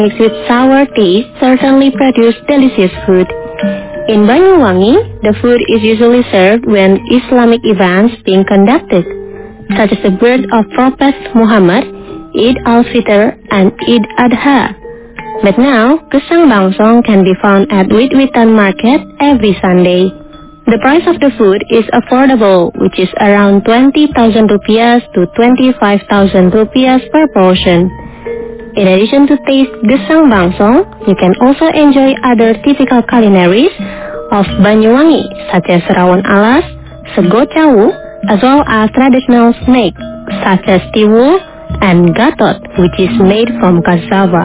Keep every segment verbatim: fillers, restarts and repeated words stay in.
mixed with sour taste certainly produce delicious food. In Banyuwangi, the food is usually served when Islamic events being conducted, such as the birth of Prophet Muhammad, Eid al-Fitr, and Eid Adha. But now, Gesang Bangsong can be found at Wit-Witan Market every Sunday. The price of the food is affordable, which is around twenty thousand rupiah to twenty-five thousand rupiah per portion. In addition to taste Gesang Bangsong, you can also enjoy other typical culinaries of Banyuwangi, such as Rawon Alas, Sego Cawu, as well as traditional snake, such as Tiwul and Gatot, which is made from cassava.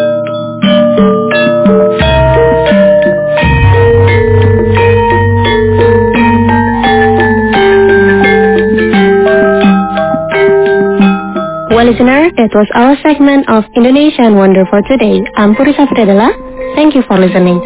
Well, listener, that was our segment of Indonesian Wonder for today. I'm Purisa Fredela. Thank you for listening.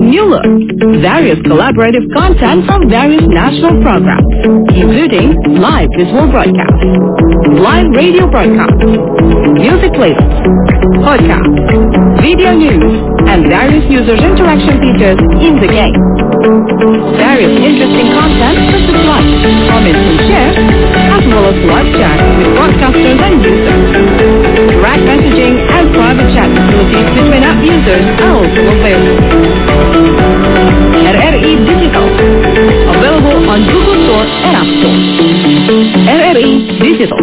new look, various collaborative content from various national programs, including live visual broadcasts, live radio broadcasts, music playlists, podcasts, video news, and various users' interaction features in the game. Various interesting content such as likes, comments, and shares, as well as live chat with broadcasters and users. Direct messaging and private chat facilities between app users are also available. R R E Digital, available on Google Store and App Store. R R E Digital.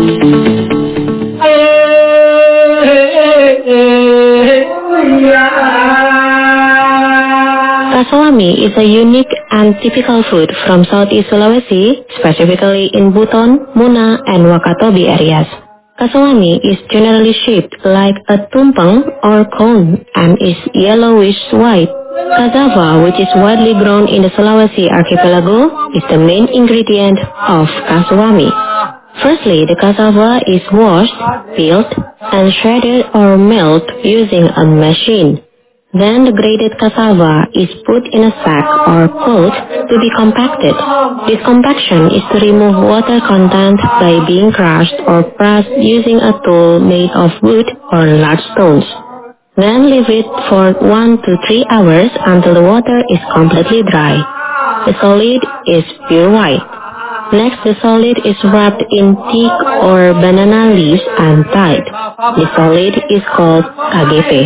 Kasawami is a unique and typical food from Southeast Sulawesi, specifically in Buton, Muna, and Wakatobi areas. Kasawami is generally shaped like a tumpeng or cone and is yellowish-white. Cassava, which is widely grown in the Sulawesi archipelago, is the main ingredient of kasawami. Firstly, the cassava is washed, peeled, and shredded or milled using a machine. Then the grated cassava is put in a sack or cloth to be compacted. This compaction is to remove water content by being crushed or pressed using a tool made of wood or large stones. Then leave it for one to three hours until the water is completely dry. The solid is pure white. Next, the solid is wrapped in teak or banana leaves and tied. The solid is called K G P.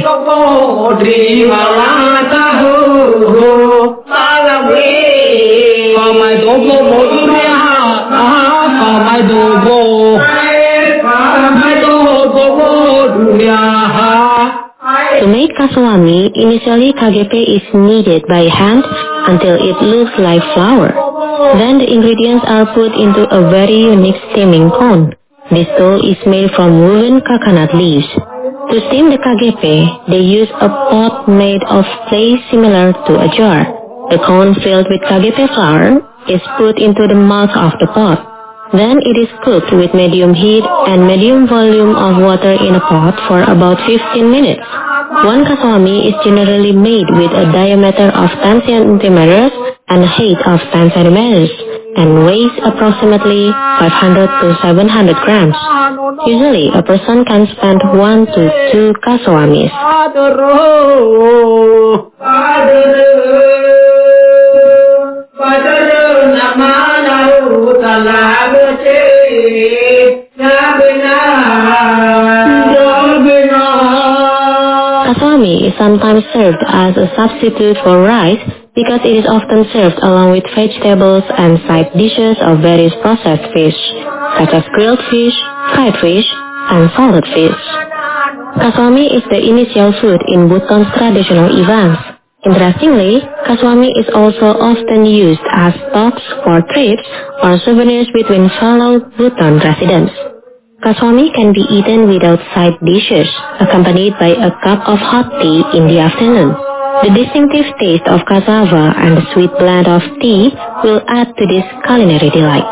To make kasawami, initially K G P is kneaded by hand until it looks like flour. Then the ingredients are put into a very unique steaming cone. This dough is made from woven coconut leaves. To steam the K G P, they use a pot made of clay similar to a jar. The cone filled with K G P flour is put into the mouth of the pot. Then it is cooked with medium heat and medium volume of water in a pot for about fifteen minutes. One kasawami is generally made with a diameter of ten centimeters and a height of ten centimeters and weighs approximately five hundred to seven hundred grams. Usually, a person can spend one to two kasawamis. Kasawami is sometimes served as a substitute for rice because it is often served along with vegetables and side dishes of various processed fish, such as grilled fish, fried fish, and salted fish. Kasawami is the initial food in Buton's traditional events. Interestingly, kasawami is also often used as stocks for trips or souvenirs between fellow Buton residents. Kasawami can be eaten without side dishes, accompanied by a cup of hot tea in the afternoon. The distinctive taste of cassava and the sweet blend of tea will add to this culinary delight.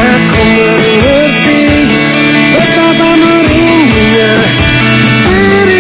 Betapa merindunya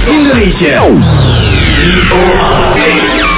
Indonesia. V O R A.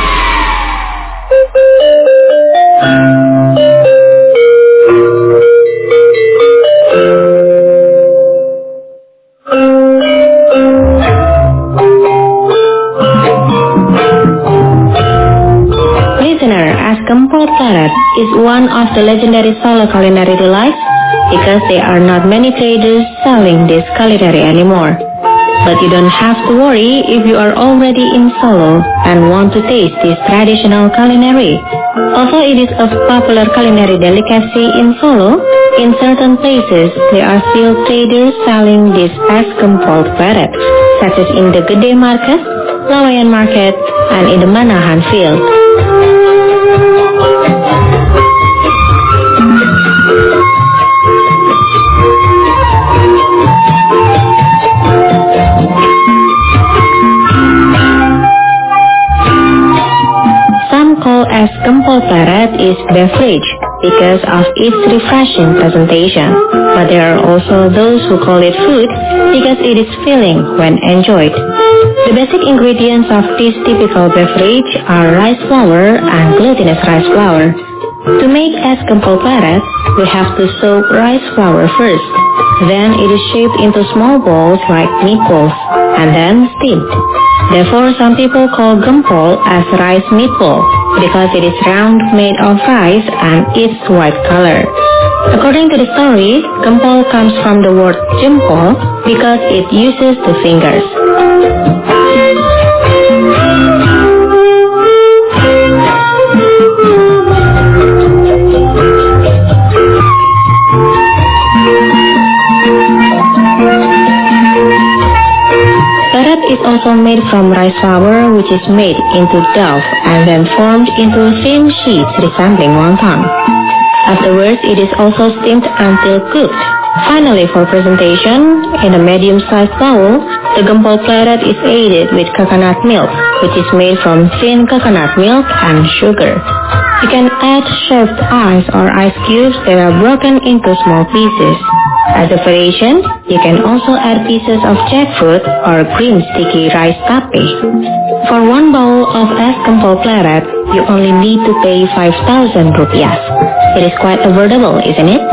Gempol Pleret is one of the legendary Solo culinary delights because there are not many traders selling this culinary anymore. But you don't have to worry if you are already in Solo and want to taste this traditional culinary. Although it is a popular culinary delicacy in Solo, in certain places there are still traders selling this as Gempol Pleret, such as in the Gede Market, Lawayan Market, and in the Manahan Field. As Gempol Pleret is beverage because of its refreshing presentation, but there are also those who call it food because it is filling when enjoyed. The basic ingredients of this typical beverage are rice flour and glutinous rice flour. To make es Gempol Pleret, we have to soak rice flour first. Then it is shaped into small balls like meatballs, and then steamed. Therefore, some people call gempol as rice meatball because it is round, made of rice, and its white color. According to the story, gempol comes from the word jempol because it uses the fingers. Is also made from rice flour, which is made into dough and then formed into thin sheets resembling wonton. Afterwards, it is also steamed until cooked. Finally, for presentation, in a medium-sized bowl, the Gempol Pleret is aided with coconut milk, which is made from thin coconut milk and sugar. You can add shaved ice or ice cubes that are broken into small pieces. As a variation, you can also add pieces of jackfruit or green sticky rice tape. For one bowl of es Gempol Pleret, you only need to pay five thousand rupiah. It is quite affordable, isn't it?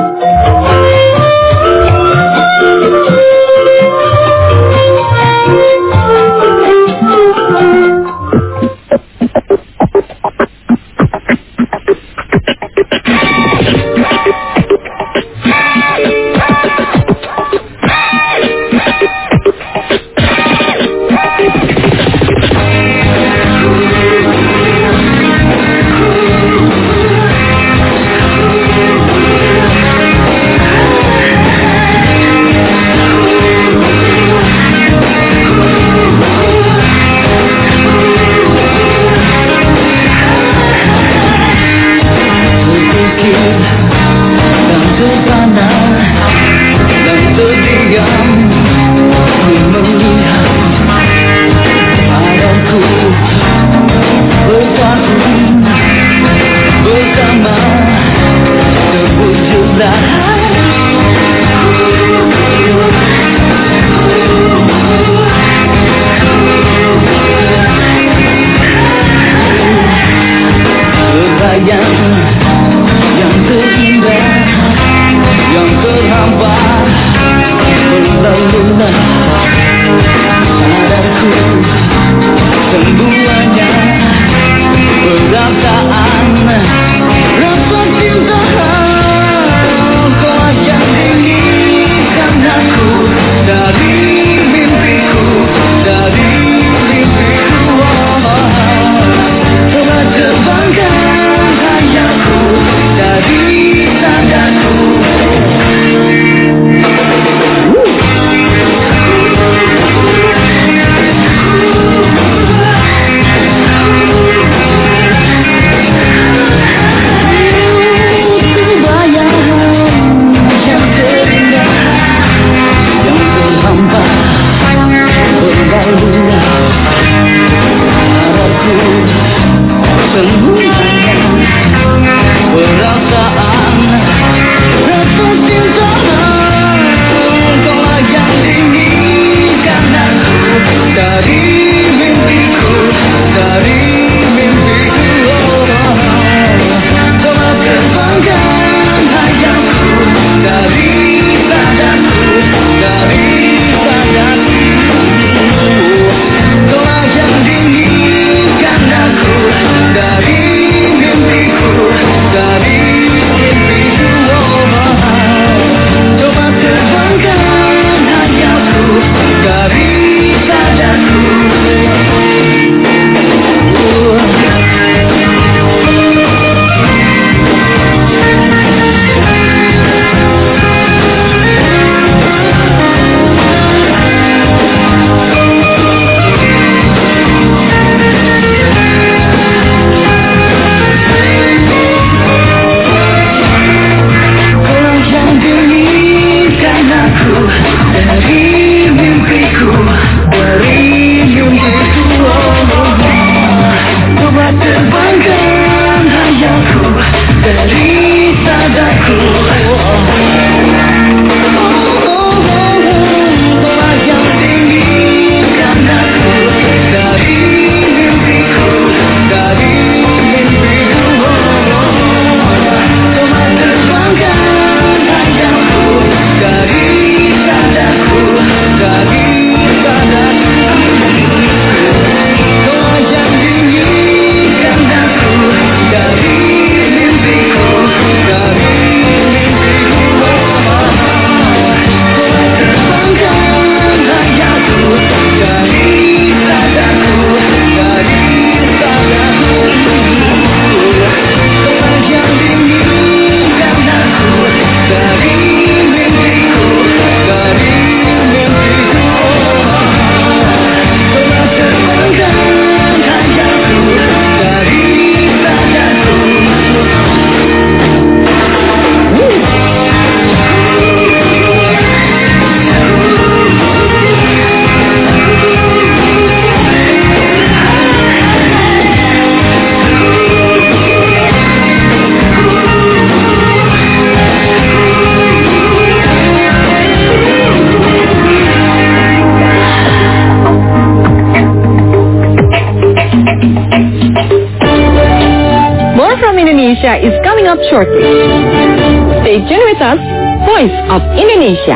Indonesia is coming up shortly. Stay tuned with us, Voice of Indonesia.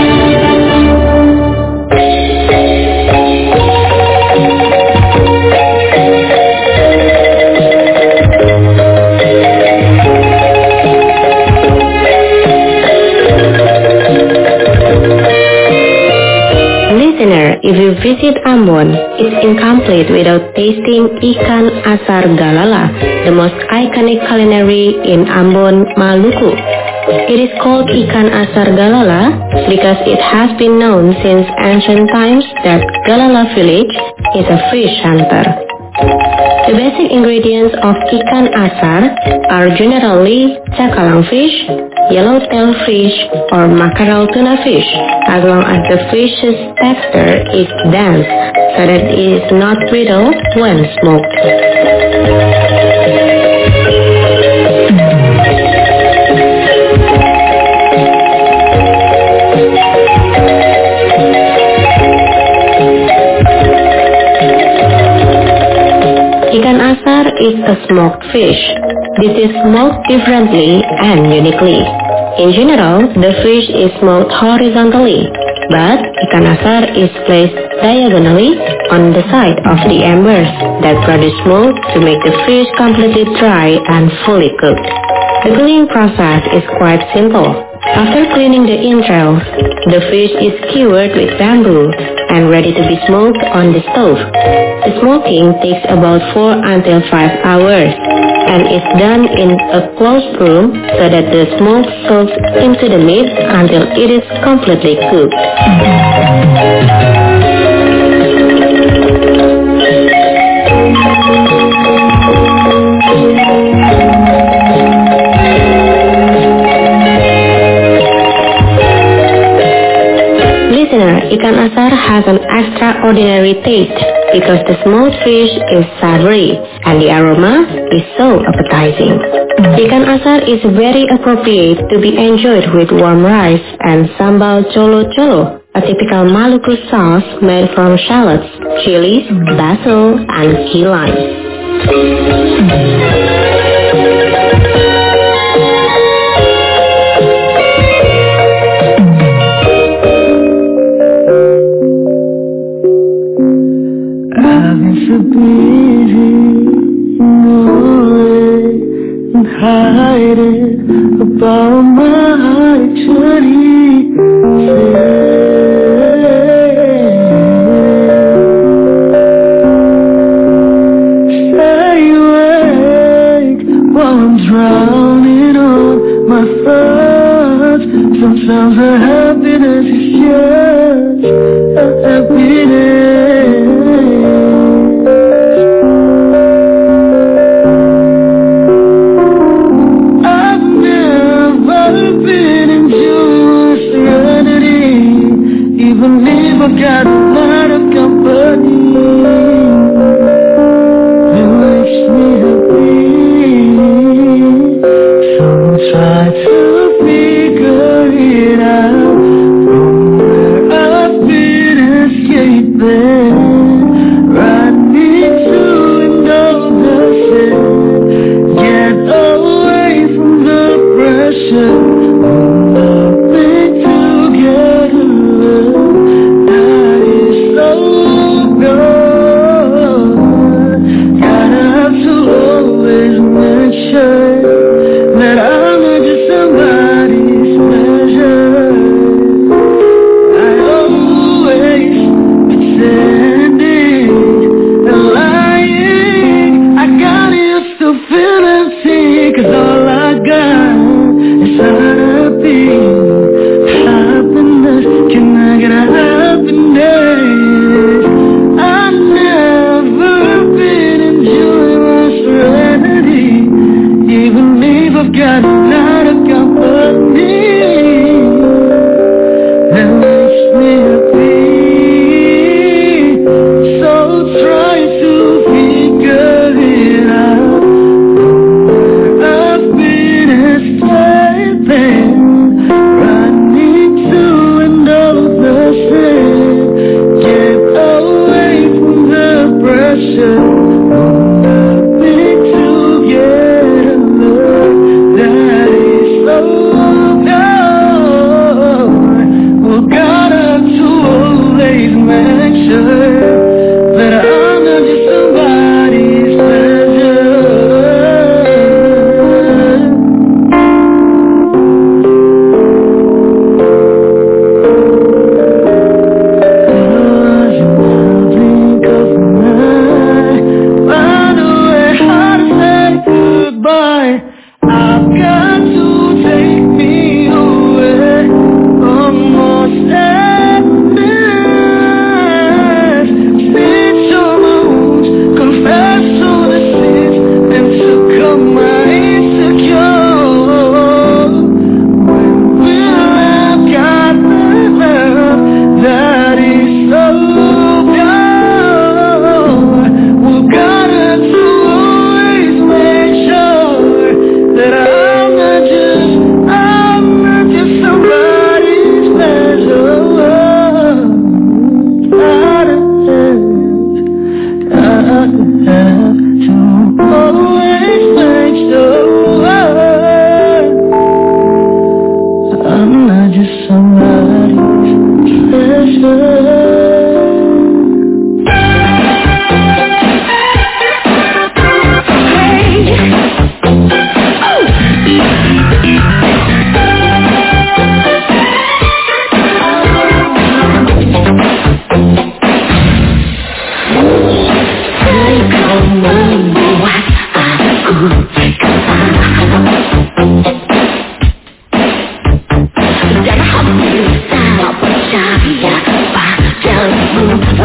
Listener, if you visit Ambon, it's incomplete without tasting ikan asar galala, the most iconic culinary in Ambon, Maluku. It is called ikan asar galala because it has been known since ancient times that Galala village is a fish hunter. The basic ingredients of ikan asar are generally cakalang fish, yellowtail fish, or mackerel tuna fish, as long as the fish's texture is dense so that it is not brittle when smoked. Ikan asar is a smoked fish. This is smoked differently and uniquely. In general, the fish is smoked horizontally, but ikan asar is placed diagonally on the side of the embers that produce smoke to make the fish completely dry and fully cooked. The cooking process is quite simple. After cleaning the entrails, the fish is skewered with bamboo and ready to be smoked on the stove. The smoking takes about four until five hours and is done in a closed room so that the smoke soaks into the meat until it is completely cooked. Ikan asar has an extraordinary taste because the smoked fish is savory and the aroma is so appetizing. Ikan asar is very appropriate to be enjoyed with warm rice and sambal colo-colo, a typical Maluku sauce made from shallots, chilies, basil, and key lime. So busy knowing and hiding about my journey. Stay awake while I'm drowning on my thoughts. Sometimes the happiness is just a happiness. Got a lot of company. It makes me happy. So try to figure it out. From where I've been escaping.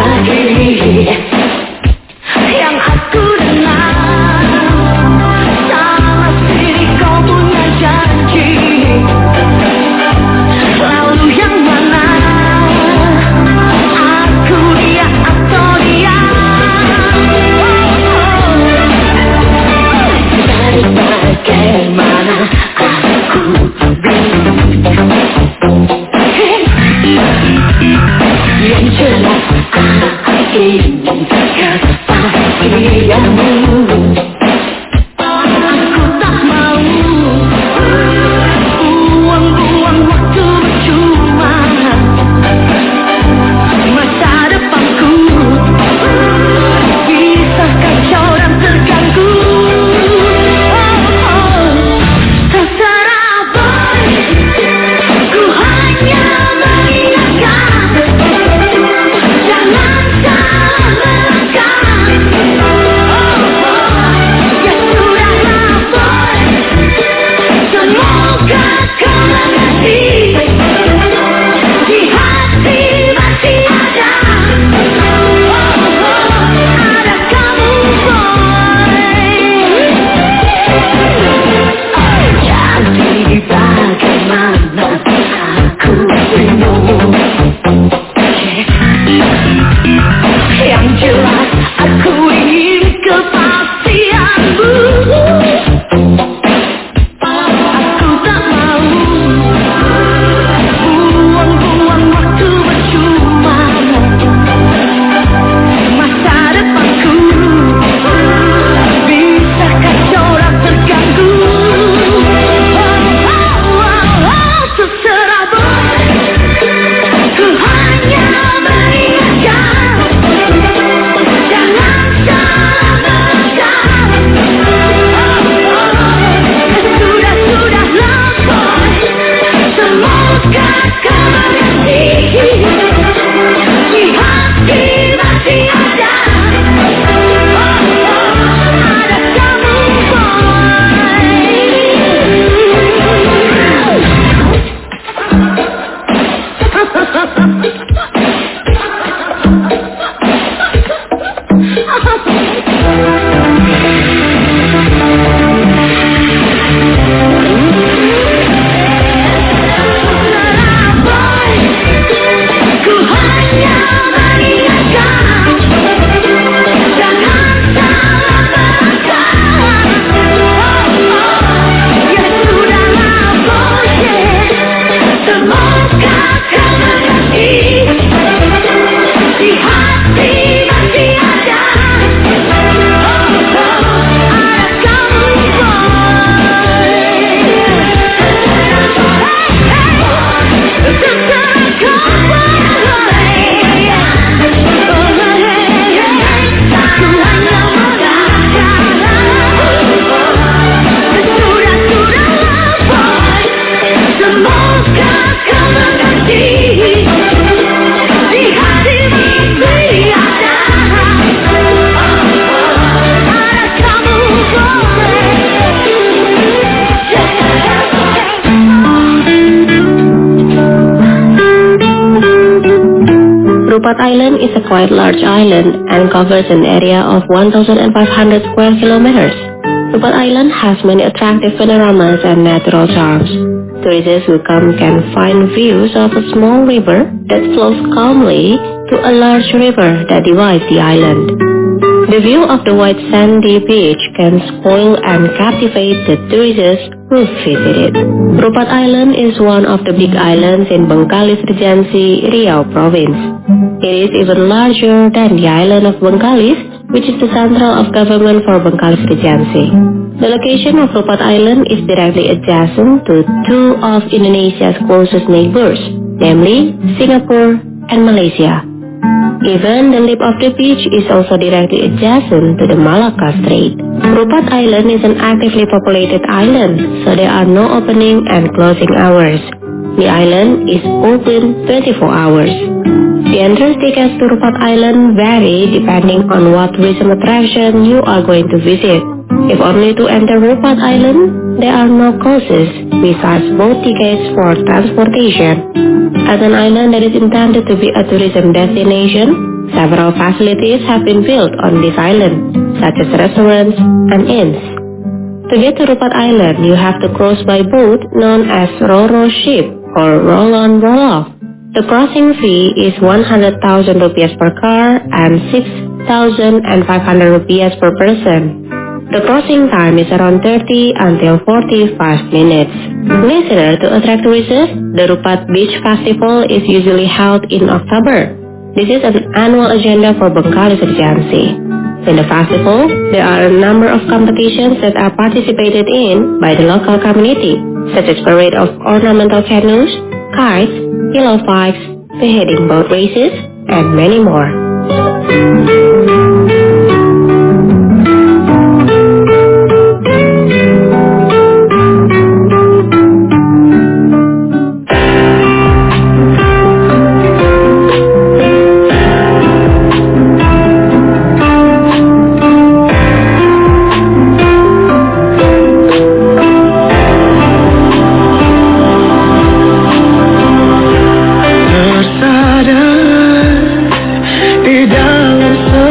lagi yang aku dengar. Sama sendiri kau punya janji, lalu yang mana? Aku dia atau dia? Dari bagaimana aku bingung. Yang jelas aku ingin kepastianmu. Aku tak mau buang-buang waktu percuma. Masa depanku bisa kacau dan terganggu. Terserah boy, ku hanya mengingatkan, jangan salah melangkah. Ya sudahlah boy, semoga kau mengerti. Di hati masih ada, ada kamu boy. Jadi bagaimana aku bingung. Yang jelas aku ingin kepastianmu. Aku tak mau buang-buang waktu percuma. Masa depanku bisa kacau dan terganggu. Terserah boy, ku hanya mengingatkan, jangan salah melangkah. Sudah-sudahlah boy, semoga kau mengerti. Di hati masih ada, ada kamu boy. Ku hanya mengingatkan, jangan salah melangkah. Ya sudahlah boy, semoga kau mengerti. Di hati masih ada, ada kamu boy. Terserah kau boy. Ku hanya mengingatkan, sudah-sudahlah boy, semoga kau mengerti. Di hati masih ada, ada kamu boy. Rupat Island is a quite large island and covers an area of one thousand five hundred square kilometers. Rupat Island has many attractive panoramas and natural charms. Tourists who come can find views of a small river that flows calmly to a large river that divides the island. The view of the white sandy beach can spoil and captivate the tourists who visit it. Rupat Island is one of the big islands in Bengkalis Regency, Riau Province. It is even larger than the island of Bengkalis, which is the central of government for Bengkalis Regency. The location of Rupat Island is directly adjacent to two of Indonesia's closest neighbors, namely Singapore and Malaysia. Even the lip of the beach is also directly adjacent to the Malacca Strait. Rupat Island is an actively populated island, so there are no opening and closing hours. The island is open twenty-four hours. The entrance tickets to Rupat Island vary depending on what tourism attraction you are going to visit. If only to enter Rupat Island, there are no costs besides both tickets for transportation. As an island that is intended to be a tourism destination, Several facilities have been built on this island, such as restaurants and inns. To get to Rupat Island, you have to cross by boat known as Ro-Ro ship or roll-on roll-off. The crossing fee is one hundred thousand rupiah per car and six thousand five hundred rupiah per person. The crossing time is around thirty until forty-five minutes. Listener, to attract tourists, the Rupat Beach Festival is usually held in October. This is an annual agenda for Bengkalis Regency. In the festival, there are a number of competitions that are participated in by the local community, such as parade of ornamental canoes, kites, pillow fights, beheading boat races, and many more. Di dalam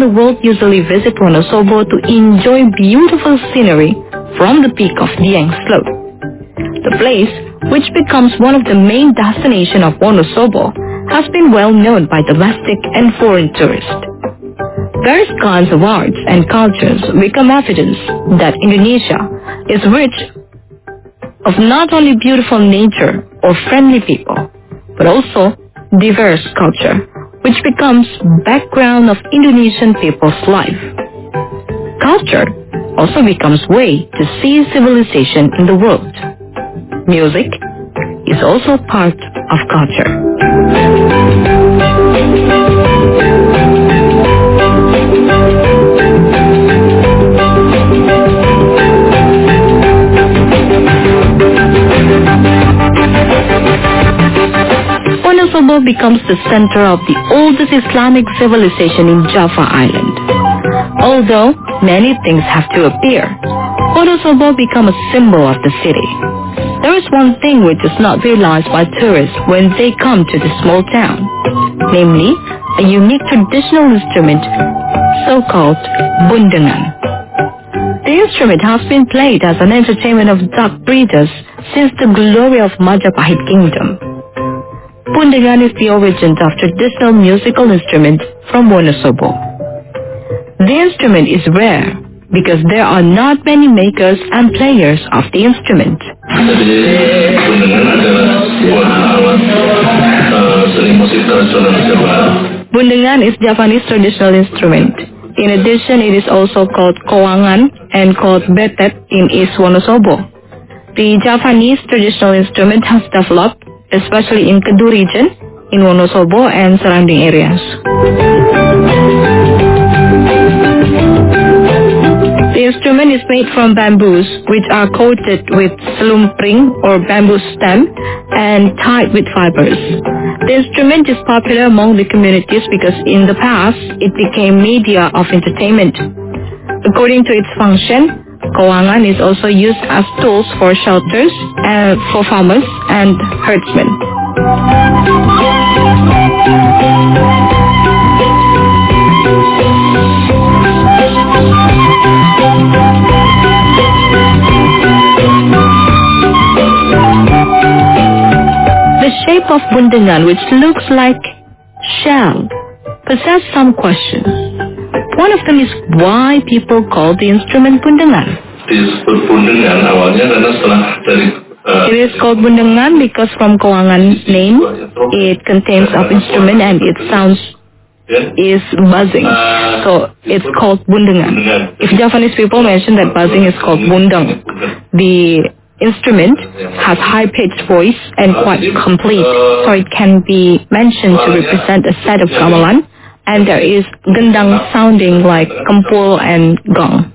the world usually visit Wonosobo to enjoy beautiful scenery from the peak of Dieng Slope. The place, which becomes one of the main destinations of Wonosobo, has been well known by domestic and foreign tourists. Various kinds of arts and cultures become evidence that Indonesia is rich of not only beautiful nature or friendly people, but also diverse culture, which becomes background of Indonesian people's life. Culture also becomes way to see civilization in the world. Music is also part of culture. Wonosobo becomes the center of the oldest Islamic civilization in Java Island. Although many things have to appear, Wonosobo becomes a symbol of the city. There is one thing which is not realized by tourists when they come to the small town, namely a unique traditional instrument so-called bundengan. The instrument has been played as an entertainment of duck breeders since the glory of Majapahit Kingdom. Bundengan is the origin of traditional musical instrument from Wonosobo. The instrument is rare because there are not many makers and players of the instrument. Jadi bundengan adalah sebuah alat uh, seni musik tradisional Jawa. Bundengan is Javanese traditional instrument. In addition, it is also called kowangan and called betet in East Wonosobo. The Javanese traditional instrument has developed, especially in Kedu region, in Wonosobo and surrounding areas. The instrument is made from bamboos, which are coated with selumpring or bamboo stem and tied with fibers. The instrument is popular among the communities because in the past it became media of entertainment. According to its function, kowangan is also used as tools for shelters and for farmers and herdsmen. The shape of bundengan, which looks like shell, possesses some questions. One of them is why people call the instrument bundengan. Disebut bundengan awalnya karena setelah dari uh, It is called bundengan because from kowangan name, it contains of instrument and it sounds is buzzing. So it's called bundengan. If Javanese people mention that buzzing is called bundang, the instrument has high-pitched voice and quite complete, so it can be mentioned to represent a set of gamelan, and there is gendang sounding like kempul and gong.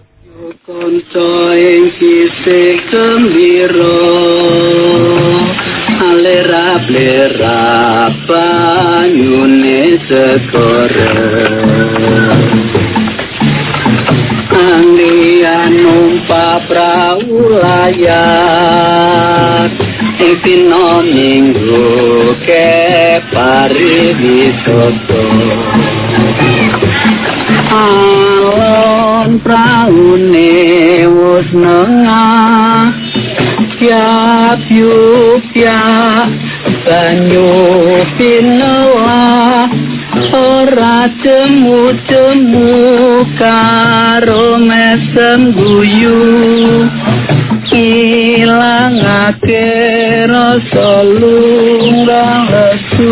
Angdian numpa prau layar ing dina minggu ke pariwisata alon praune wis nengah siap yupya banyu pinola ora cemu-cemu karo mesem guyu ilangake rasa lungang lesu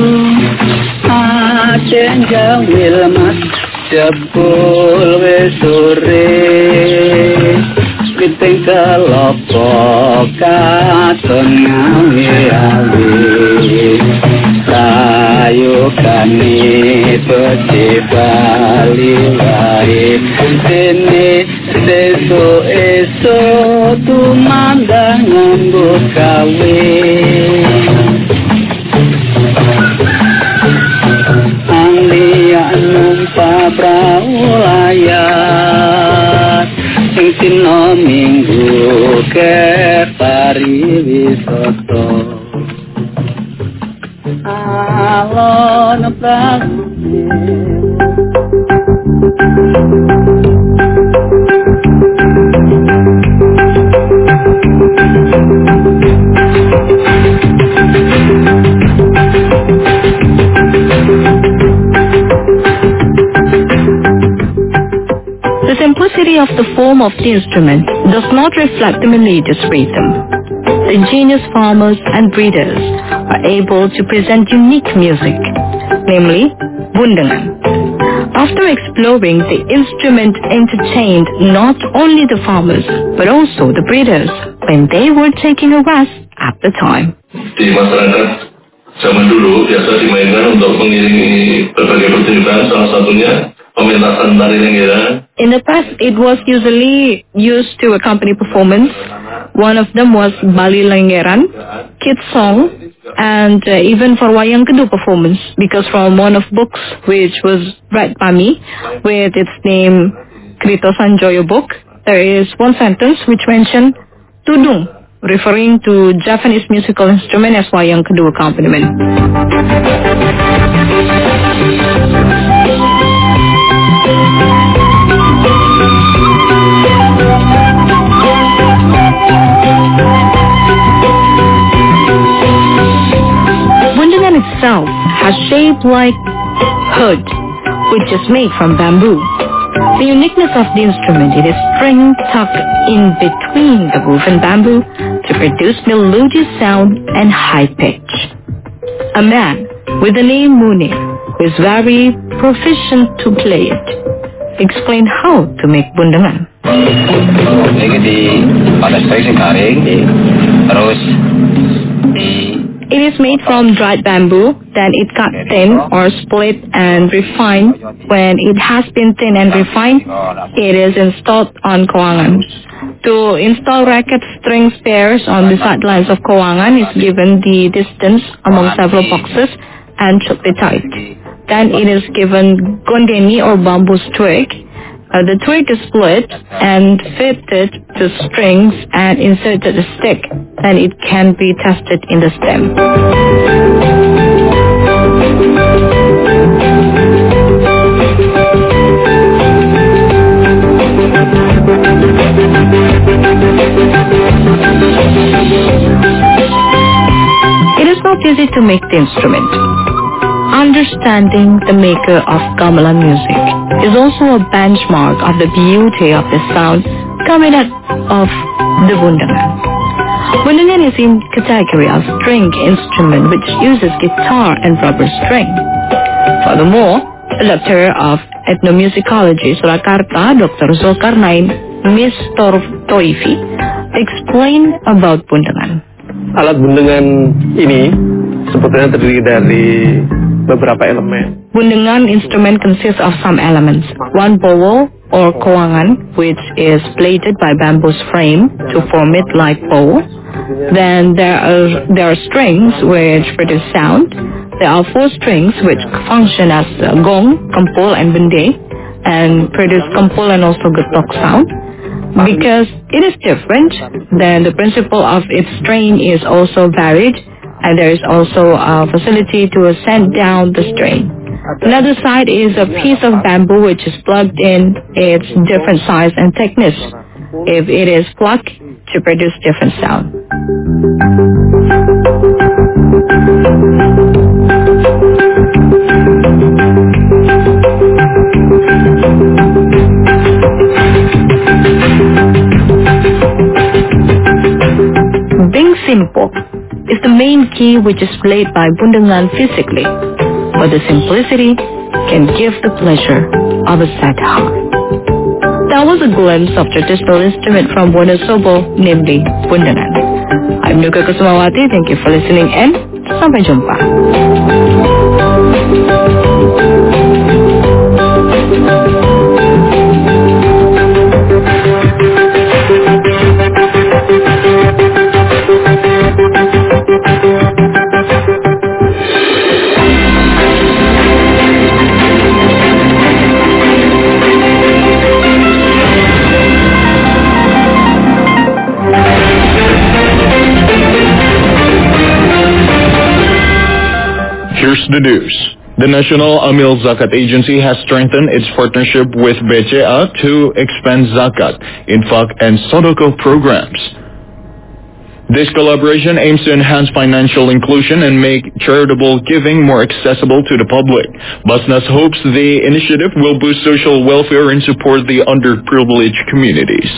aceng jawil mas jebul wis sore piting kelopo katon ngawi-awi sayu kani peci bali wae dene seso eso tumandang nganggo gawe angdian numpa prau layar ing dina minggu ke pariwisata alon praune The simplicity of the form of the instrument does not reflect the melodious rhythm. The ingenious farmers and breeders are able to present unique music, namely bundangan. After exploring, the instrument entertained not only the farmers but also the breeders when they were taking a rest at the time. Di masyarakat zaman dulu biasa dimainkan untuk mengiringi berbagai pertunjukan, salah satunya pementasan tari Lenggeran. In the past, it was usually used to accompany performance. One of them was Bali Lenggeran, kids song, and uh, even for Wayang Kedu performance, because from one of books which was read by me with its name Krito Sanjoyo book, there is one sentence which mentioned tudung, referring to Japanese musical instrument as Wayang Kedu accompaniment. Bundangan itself has shape like hood, which is made from bamboo. The uniqueness of the instrument is string tucked in between the woven bamboo to produce melodious sound and high pitch. A man with the name Munir, who is very proficient to play it, explained how to make bundangan. Ini di panas baik garing, terus di It is made from dried bamboo, then it cut thin or split and refined. When it has been thin and refined, it is installed on kawangan. To install racket string pairs on the sidelines of kawangan is given the distance among several boxes and should be tight. Then it is given gondeni or bamboo twig. Uh, the twig is split and fitted to strings and inserted a stick. Then it can be tested in the stem. It is not easy to make the instrument. Understanding the maker of gamelan music is also a benchmark of the beauty of the sound coming out of the bundangan. Bundangan is in category of string instrument which uses guitar and rubber string. Furthermore, the Doctor of Ethnomusicology Surakarta, Doctor Zulkarnain Mister Toifi, explained about bundangan. Alat bundangan ini sebetulnya terdiri dari beberapa elemen. Bundangan instrument consists of some elements. One bowl or kawangan, which is plated by bamboo's frame to form it like bowl. Then there are there are strings which produce sound. There are four strings which function as uh, gong, kampul, and bende, and produce kampul and also getok sound. Because it is different, then the principle of its strain is also varied, and there is also a facility to send down the strain. Another side is a piece of bamboo which is plugged in its different size and thickness. If it is plucked, to produce different sound. Being simple is the main key which is played by bundangan physically, but the simplicity can give the pleasure of a sad heart. That was a glimpse of traditional instrument from Wonosobo, namely bundangan. I'm Nuka Kusumawati. Thank you for listening and sampai jumpa. Here's the news The National Amil Zakat Agency has strengthened its partnership with B C A to expand zakat, infak, and sodako programs. This collaboration aims to enhance financial inclusion and make charitable giving more accessible to the public. Basnas hopes the initiative will boost social welfare and support the underprivileged communities.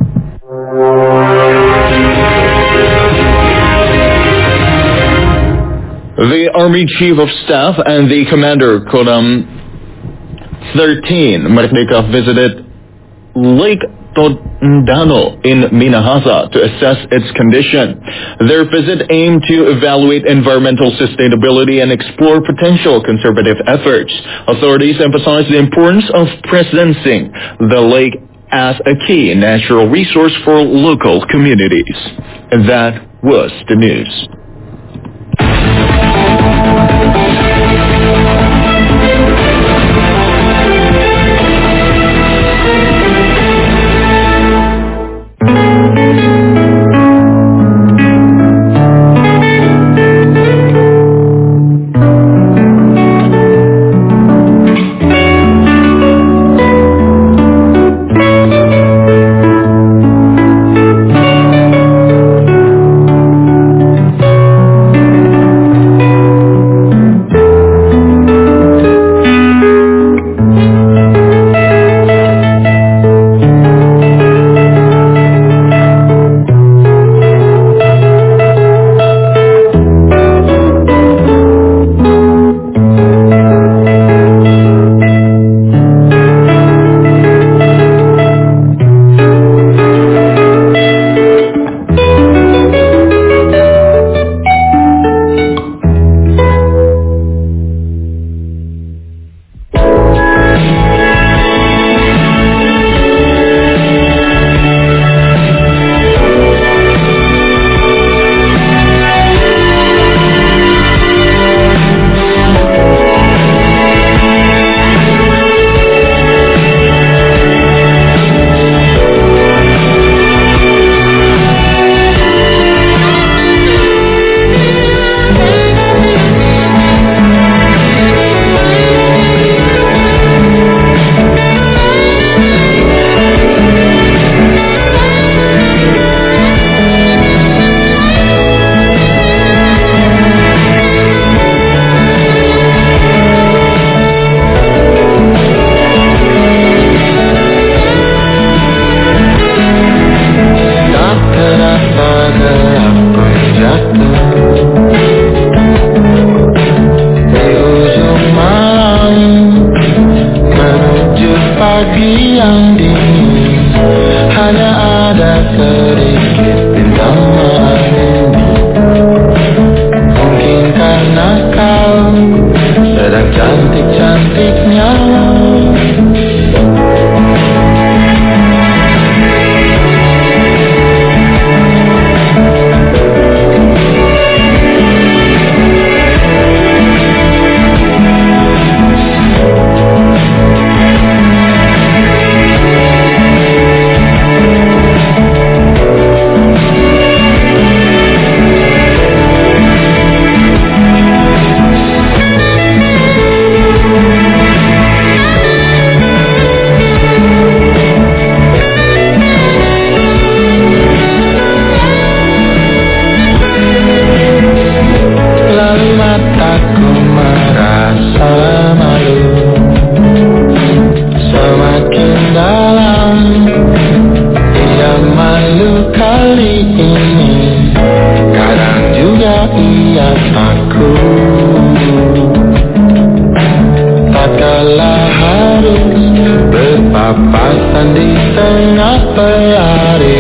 The Army Chief of Staff and the Commander Kodam thirteen Merdeka visited Lake Tondano in Minahasa to assess its condition. Their visit aimed to evaluate environmental sustainability and explore potential conservative efforts. Authorities emphasized the importance of preserving the lake as a key natural resource for local communities. And that was the news. Papasan di tengah pelari